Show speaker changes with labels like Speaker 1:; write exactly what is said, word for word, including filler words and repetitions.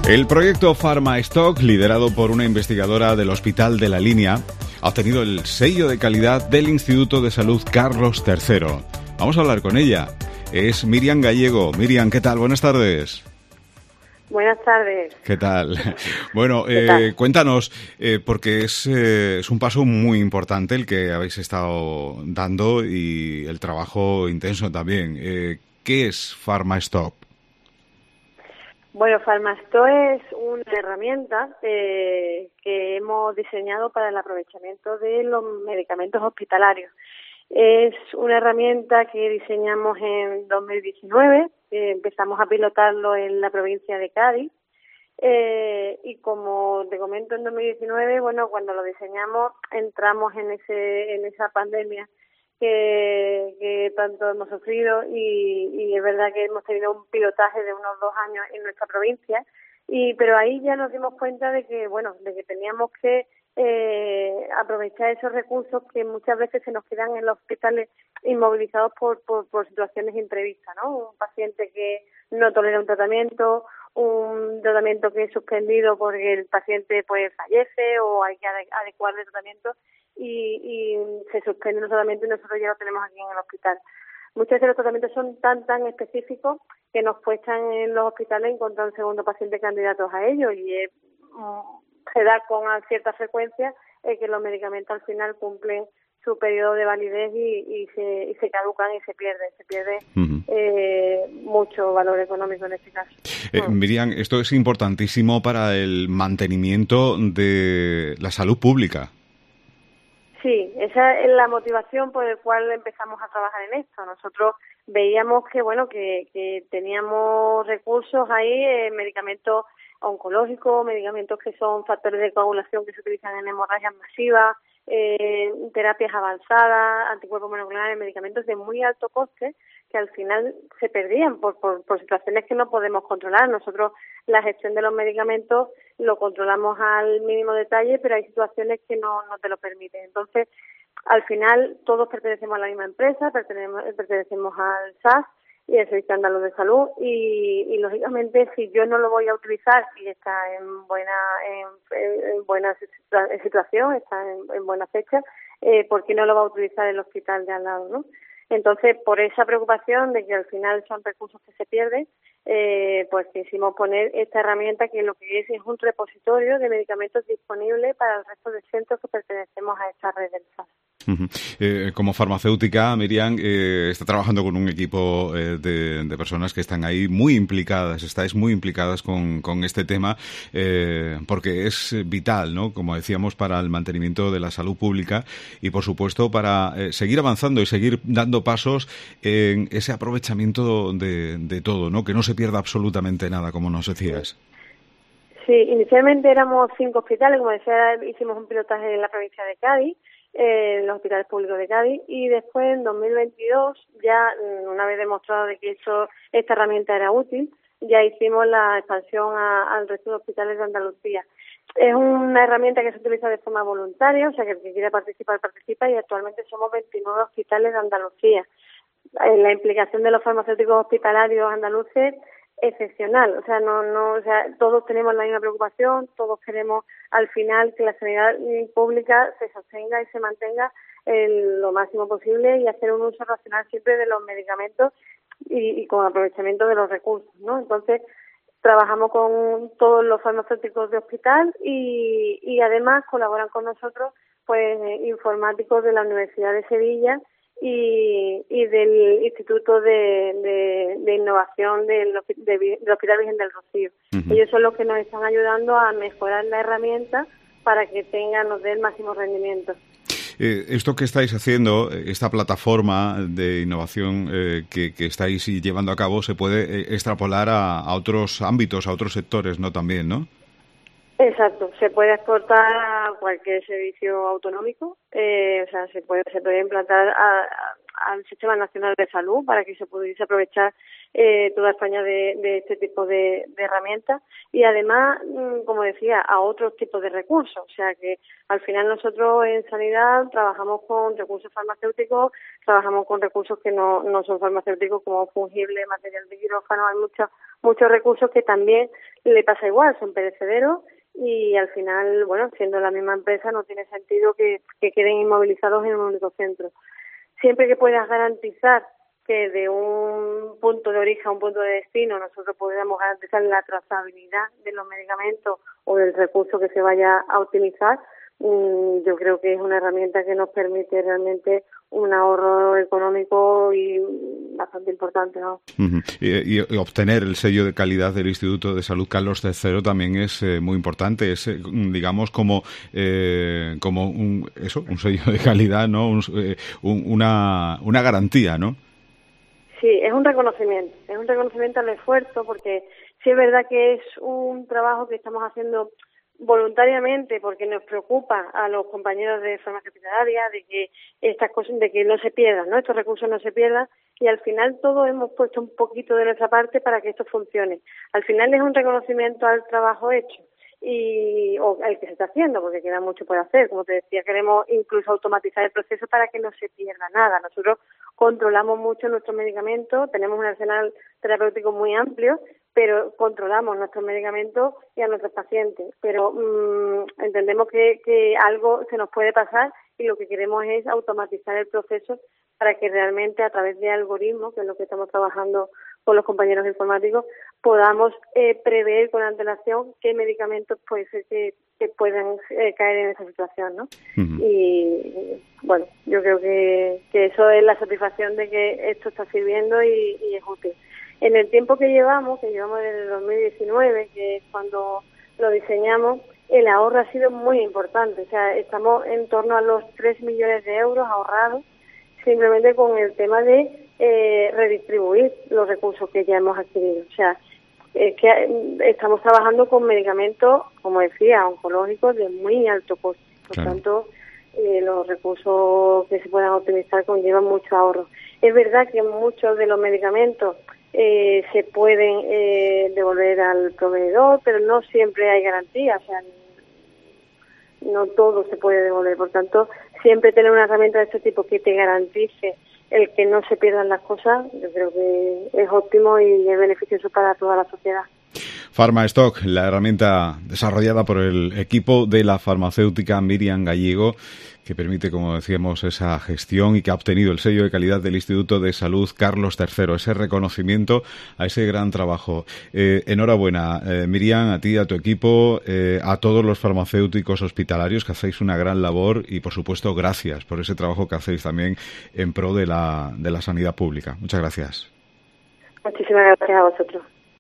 Speaker 1: El proyecto PharmaStock, liderado por una investigadora del Hospital de la Línea, ha obtenido el sello de calidad del Instituto de Salud Carlos tercero. Vamos a hablar con ella. Es Miriam Gallego. Miriam, ¿qué tal? Buenas tardes.
Speaker 2: Buenas tardes.
Speaker 1: ¿Qué tal? Bueno,
Speaker 2: ¿Qué
Speaker 1: eh,
Speaker 2: tal?
Speaker 1: cuéntanos, eh, porque es, eh, es un paso muy importante el que habéis estado dando y el trabajo intenso también. Eh, ¿Qué es PharmaStock?
Speaker 2: Bueno, PharmaStock es una herramienta eh, que hemos diseñado para el aprovechamiento de los medicamentos hospitalarios. Es una herramienta que diseñamos en dos mil diecinueve, eh, empezamos a pilotarlo en la provincia de Cádiz eh, y como te comento en dos mil diecinueve, bueno, cuando lo diseñamos entramos en ese en esa pandemia que, que tanto hemos sufrido y, y es verdad que hemos tenido un pilotaje de unos dos años en nuestra provincia, y pero ahí ya nos dimos cuenta de que, bueno, de que teníamos que eh, aprovechar esos recursos que muchas veces se nos quedan en los hospitales inmovilizados por, por, por situaciones imprevistas, ¿no? Un paciente que no tolera un tratamiento, un tratamiento que es suspendido porque el paciente pues fallece o hay que adecuar el tratamiento y, y se suspende el tratamiento y nosotros ya lo tenemos aquí en el hospital. Muchos de los tratamientos son tan tan específicos que nos cuestan en los hospitales encontrar un segundo paciente candidatos a ellos y eh, se da con cierta frecuencia eh, que los medicamentos al final cumplen su periodo de validez y, y, se, y se caducan y se pierden, se pierde uh-huh. eh, mucho valor económico en este caso.
Speaker 1: Eh, Miriam, esto es importantísimo para el mantenimiento de la salud pública.
Speaker 2: Sí, esa es la motivación por la cual empezamos a trabajar en esto. Nosotros veíamos que, bueno, que, que teníamos recursos ahí, eh, medicamentos oncológicos, medicamentos que son factores de coagulación que se utilizan en hemorragias masivas, eh, terapias avanzadas, anticuerpos monoclonales, medicamentos de muy alto coste que al final se perdían por, por, por situaciones que no podemos controlar. Nosotros la gestión de los medicamentos lo controlamos al mínimo detalle, pero hay situaciones que no, no te lo permiten. Entonces, al final todos pertenecemos a la misma empresa, pertenecemos, pertenecemos al S A S y al Servicio Andaluz de Salud y, y lógicamente si yo no lo voy a utilizar y está en buena en, en buena situación, está en, en buena fecha, eh, ¿por qué no lo va a utilizar el hospital de al lado, no? Entonces, por esa preocupación de que al final son recursos que se pierden, eh, pues quisimos poner esta herramienta que lo que es es un repositorio de medicamentos disponible para el resto de centros que pertenecemos a esta red del S A S.
Speaker 1: Uh-huh. Eh, como farmacéutica, Miriam, eh, está trabajando con un equipo eh, de, de personas que están ahí muy implicadas, estáis muy implicadas con, con este tema, eh, porque es vital, ¿no? Como decíamos, para el mantenimiento de la salud pública y, por supuesto, para eh, seguir avanzando y seguir dando pasos en ese aprovechamiento de, de todo, ¿no? Que no se pierda absolutamente nada, como nos decías.
Speaker 2: Sí, inicialmente éramos cinco hospitales, como decía, hicimos un pilotaje en la provincia de Cádiz, eh, en los hospitales públicos de Cádiz, y después en dos mil veintidós, ya una vez demostrado de que eso, esta herramienta era útil, ya hicimos la expansión a, al resto de hospitales de Andalucía. Es una herramienta que se utiliza de forma voluntaria, o sea que el que quiera participar, participa, y actualmente somos veintinueve hospitales de Andalucía. La implicación de los farmacéuticos hospitalarios andaluces excepcional, o sea, no, no, o sea, todos tenemos la misma preocupación, todos queremos al final que la sanidad pública se sostenga y se mantenga el, lo máximo posible y hacer un uso racional siempre de los medicamentos y, y con aprovechamiento de los recursos, ¿no? Entonces, trabajamos con todos los farmacéuticos de hospital y, y además colaboran con nosotros pues informáticos de la Universidad de Sevilla y, y del Instituto de, de, de Innovación del, de, del Hospital Virgen del Rocío. Uh-huh. Ellos son los que nos están ayudando a mejorar la herramienta para que tenga, nos dé el máximo rendimiento.
Speaker 1: Eh, esto que estáis haciendo, esta plataforma de innovación eh, que, que estáis llevando a cabo, se puede eh, extrapolar a, a otros ámbitos, a otros sectores, ¿no? También, ¿no?
Speaker 2: Exacto, se puede exportar a cualquier servicio autonómico, eh, o sea, se puede se puede implantar a, al Sistema Nacional de Salud para que se pudiese aprovechar eh, toda España de, de este tipo de, de herramientas y además, como decía, a otros tipos de recursos. O sea que al final nosotros en sanidad trabajamos con recursos farmacéuticos, trabajamos con recursos que no, no son farmacéuticos como fungible, material de quirófano, hay muchos muchos recursos que también le pasa igual, son perecederos y al final, bueno, siendo la misma empresa no tiene sentido que, que queden inmovilizados en un único centro. Siempre que puedas garantizar que de un punto de origen a un punto de destino nosotros podamos garantizar la trazabilidad de los medicamentos o del recurso que se vaya a utilizar, yo creo que es una herramienta que nos permite realmente un ahorro económico y bastante importante, ¿no?
Speaker 1: Uh-huh. y, y obtener el sello de calidad del Instituto de Salud Carlos tercero también es eh, muy importante, es eh, digamos como eh, como un eso un sello de calidad, ¿no? Un, eh, un, una una garantía, ¿no?
Speaker 2: Sí, es un reconocimiento, es un reconocimiento al esfuerzo, porque sí es verdad que es un trabajo que estamos haciendo voluntariamente porque nos preocupa a los compañeros de farmacia hospitalaria de que estas cosas, de que no se pierdan, ¿no? Estos recursos no se pierdan y al final todos hemos puesto un poquito de nuestra parte para que esto funcione. Al final es un reconocimiento al trabajo hecho y o al que se está haciendo, porque queda mucho por hacer. Como te decía, queremos incluso automatizar el proceso para que no se pierda nada. Nosotros controlamos mucho nuestros medicamentos, tenemos un arsenal terapéutico muy amplio, pero controlamos nuestros medicamentos y a nuestros pacientes. Pero mmm, entendemos que, que algo se nos puede pasar y lo que queremos es automatizar el proceso para que realmente a través de algoritmos, que es lo que estamos trabajando con los compañeros informáticos, podamos eh, prever con antelación qué medicamentos puede ser que, que puedan eh, caer en esa situación, ¿no? Uh-huh. Y bueno, yo creo que, que eso es la satisfacción de que esto está sirviendo y, y es útil. En el tiempo que llevamos, que llevamos desde el dos mil diecinueve, que es cuando lo diseñamos, el ahorro ha sido muy importante. O sea, estamos en torno a los tres millones de euros ahorrados simplemente con el tema de eh, redistribuir los recursos que ya hemos adquirido. O sea, es que estamos trabajando con medicamentos, como decía, oncológicos de muy alto coste. Por claro. tanto, eh, los recursos que se puedan optimizar conllevan mucho ahorro. Es verdad que muchos de los medicamentos eh, se pueden eh, devolver al proveedor, pero no siempre hay garantía. O sea, no todo se puede devolver. Por tanto, siempre tener una herramienta de este tipo que te garantice el que no se pierdan las cosas, yo creo que es óptimo y es beneficioso para toda la sociedad.
Speaker 1: PharmaStock, la herramienta desarrollada por el equipo de la farmacéutica Miriam Gallego, que permite, como decíamos, esa gestión y que ha obtenido el sello de calidad del Instituto de Salud Carlos tercero, ese reconocimiento a ese gran trabajo. Eh, enhorabuena, eh, Miriam, a ti, a tu equipo, eh, a todos los farmacéuticos hospitalarios que hacéis una gran labor y, por supuesto, gracias por ese trabajo que hacéis también en pro de la, de la sanidad pública. Muchas gracias.
Speaker 2: Muchísimas gracias a vosotros.